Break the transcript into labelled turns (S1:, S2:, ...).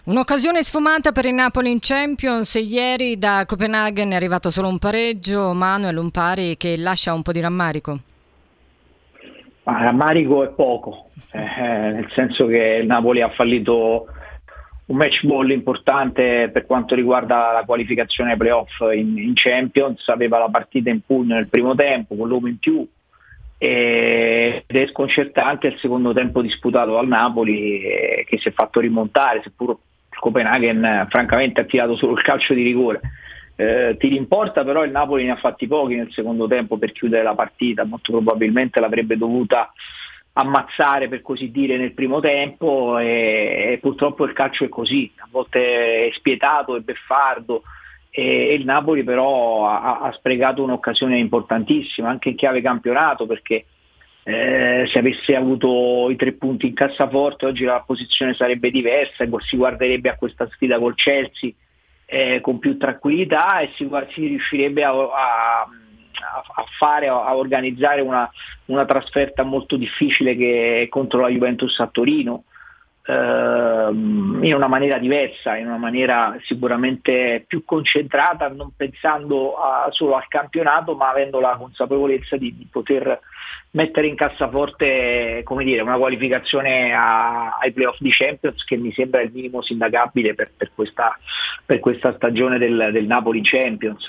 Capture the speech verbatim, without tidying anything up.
S1: Un'occasione sfumata per il Napoli in Champions. Ieri da Copenaghen è arrivato solo un pareggio, Manuel, un pari che lascia un po' di rammarico.
S2: Ma rammarico è poco, eh, nel senso che il Napoli ha fallito un match ball importante per quanto riguarda la qualificazione ai playoff in, in Champions. Aveva la partita in pugno nel primo tempo con l'uomo in più, ed è sconcertante il secondo tempo disputato dal Napoli, eh, che si è fatto rimontare, seppur il Copenaghen eh, francamente ha tirato solo il calcio di rigore. Eh, ti rimporta, però il Napoli ne ha fatti pochi nel secondo tempo per chiudere la partita, molto probabilmente l'avrebbe dovuta ammazzare, per così dire, nel primo tempo, e, e purtroppo il calcio è così, a volte è spietato, è beffardo, e, e il Napoli però ha, ha sprecato un'occasione importantissima anche in chiave campionato, perché eh, se avesse avuto i tre punti in cassaforte oggi la posizione sarebbe diversa, si guarderebbe a questa sfida col Chelsea eh, con più tranquillità, e si, si riuscirebbe a, a a fare, a organizzare una, una trasferta molto difficile che è contro la Juventus a Torino, ehm, in una maniera diversa, in una maniera sicuramente più concentrata, non pensando a, solo al campionato, ma avendo la consapevolezza di, di poter mettere in cassaforte, come dire, una qualificazione a, ai playoff di Champions, che mi sembra il minimo sindacabile per, per, questa, per questa stagione del, del Napoli Champions.